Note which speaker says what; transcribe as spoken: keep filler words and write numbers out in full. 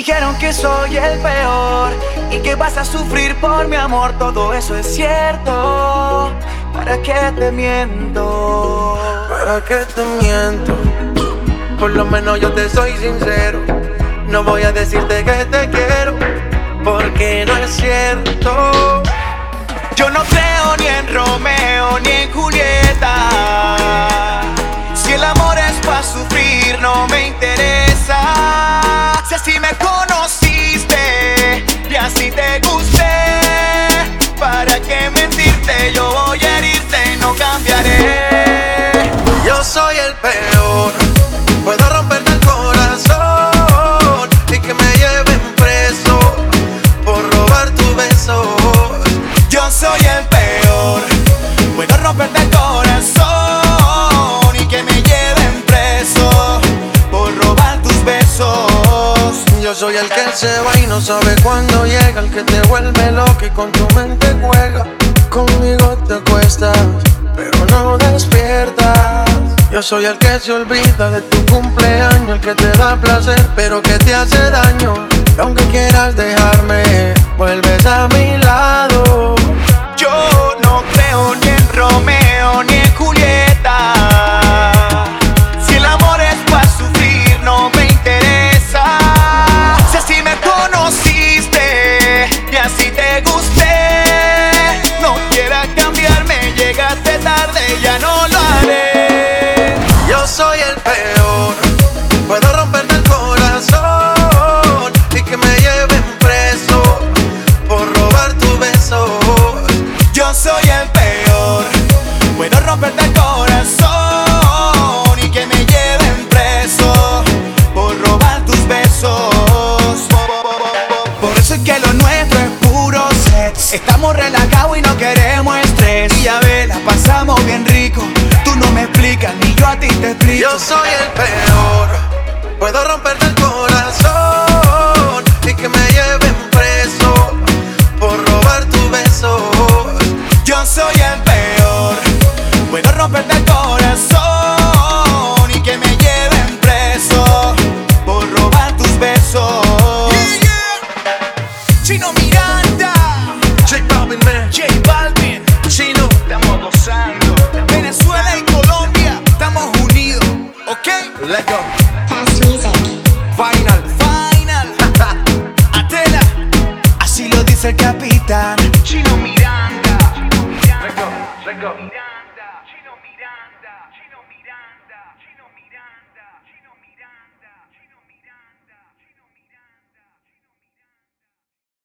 Speaker 1: dijeron que soy el peor y que vas a sufrir por mi amor. Todo eso es cierto. ¿Para qué te miento?
Speaker 2: ¿Para qué te miento? Por lo menos yo te soy sincero. No voy a decirte que te quiero, porque no es cierto.
Speaker 1: Yo no creo ni en Romeo ni en Julieta. Si el amor es pa' sufrir, no me interesa. Si así me conociste y así te gusté, ¿para qué mentirte? Yo voy a herirte, no cambiaré.
Speaker 2: Yo soy el peor, puedo romperte el corazón y que me lleven preso por robar tus besos.
Speaker 1: Yo soy el peor, puedo romperte el corazón y que me lleven preso por robar tus besos.
Speaker 2: Yo soy el que se va y no sabe cuándo llega, el que te vuelve loco y con tu mente juega. Conmigo te acuestas, pero no despiertas. Yo soy el que se olvida de tu cumpleaños, el que te da placer, pero que te hace daño. Y aunque quieras dejarme, vuelves a mi lado.
Speaker 1: Yo no creo ni en Romeo ni en Julieta. Si el amor es pa' sufrir, no me interesa. Si así me conociste y así te gusté, no quieras cambiarme, llegaste tarde, ya no lo haré.
Speaker 2: Yo soy el peor, puedo romperte el corazón y que me lleven preso por robar tus besos.
Speaker 1: Yo soy el peor, puedo romperte el corazón y que me lleven preso por robar tus besos. Por eso es que lo nuestro es puro sex. Estamos relajados y no queremos estrés. Y a ver, la pasamos bien rico. Tú no me explicas ni yo a ti te explico.
Speaker 2: Yo soy el peor, puedo romperte el corazón y que me lleven preso por robar tus besos.
Speaker 1: Yo soy el peor, puedo romperte el corazón y que me lleven preso por robar tus besos. Yeah, yeah. Chino Miranda,
Speaker 2: J Balvin, man.
Speaker 1: J Balvin,
Speaker 2: Chino,
Speaker 1: estamos gozando. Venezuela y Colombia, estamos unidos, ¿ok?
Speaker 2: let's go.
Speaker 3: Fast music.
Speaker 2: Final.
Speaker 1: Final, Atela, así lo dice el capitán. Chino Miranda,
Speaker 2: Let's go, let's go.